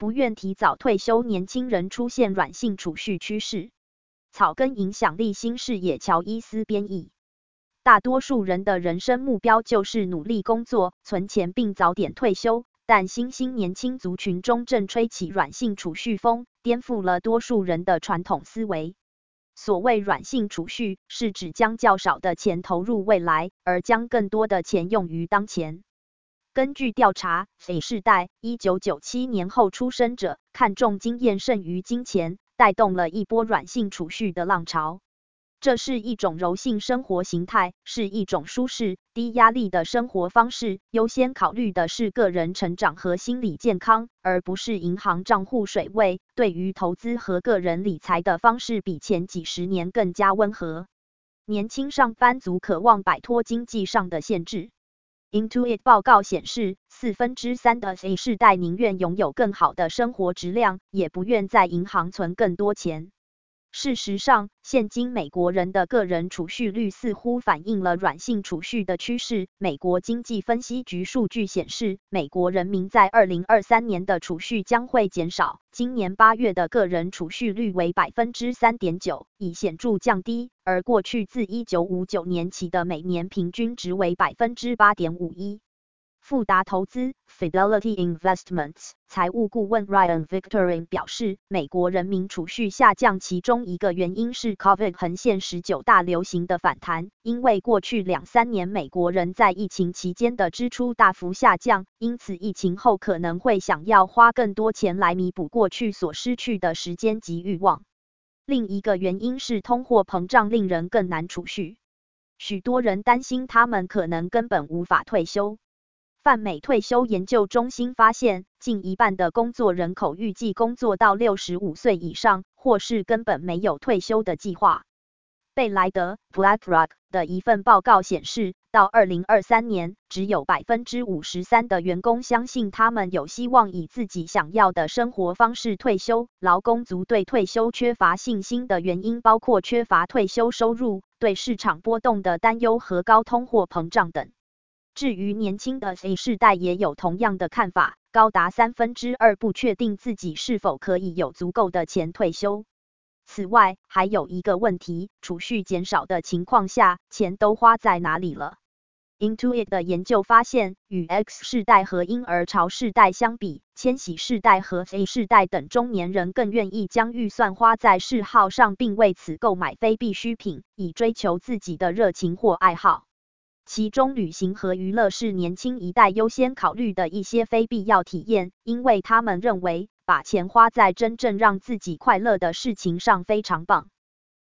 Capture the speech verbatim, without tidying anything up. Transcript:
不愿提早退休年轻人出现软性储蓄趋势。草根影响力新视野乔伊斯编译。大多数人的人生目标就是努力工作、存钱并早点退休，但新兴年轻族群中正吹起软性储蓄风，颠覆了多数人的传统思维。所谓软性储蓄，是指将较少的钱投入未来，而将更多的钱用于当前。根据调查 ，Z 世代一九九七年后出生者看重经验胜于金钱，带动了一波软性储蓄的浪潮。这是一种柔性生活形态，是一种舒适、低压力的生活方式，优先考虑的是个人成长和心理健康，而不是银行账户水位。对于投资和个人理财的方式比前几十年更加温和。年轻上班族渴望摆脱经济上的限制。Intuit 报告显示，四分之三的 Z 世代宁愿拥有更好的生活质量，也不愿在银行存更多钱。事实上，现今美国人的个人储蓄率似乎反映了软性储蓄的趋势。美国经济分析局数据显示，美国人民在二零二三年的储蓄将会减少。今年八月的个人储蓄率为 百分之三点九， 已显著降低，而过去自一九五九年起的每年平均值为 百分之八点五一。富达投资 Fidelity Investments 财务顾问 Ryan Victorin 表示，美国人民储蓄下降其中一个原因是 COVID 横线十九大流行的反弹，因为过去两三年美国人在疫情期间的支出大幅下降，因此疫情后可能会想要花更多钱来弥补过去所失去的时间及欲望。另一个原因是通货膨胀令人更难储蓄，许多人担心他们可能根本无法退休。泛美退休研究中心发现，近一半的工作人口预计工作到六十五岁以上，或是根本没有退休的计划。贝莱德 BlackRock 的一份报告显示，到二零二三年，只有 百分之五十三 的员工相信他们有希望以自己想要的生活方式退休。劳工族对退休缺乏信心的原因包括缺乏退休收入、对市场波动的担忧和高通货膨胀等。至于年轻的 Z 世代也有同样的看法，高达三分之二不确定自己是否可以有足够的钱退休。此外，还有一个问题，储蓄减少的情况下，钱都花在哪里了？ Intuit 的研究发现，与 X 世代和婴儿潮世代相比，千禧世代和 Z 世代等中年人更愿意将预算花在嗜好上，并为此购买非必需品，以追求自己的热情或爱好。其中旅行和娱乐是年轻一代优先考虑的一些非必要体验，因为他们认为把钱花在真正让自己快乐的事情上非常棒。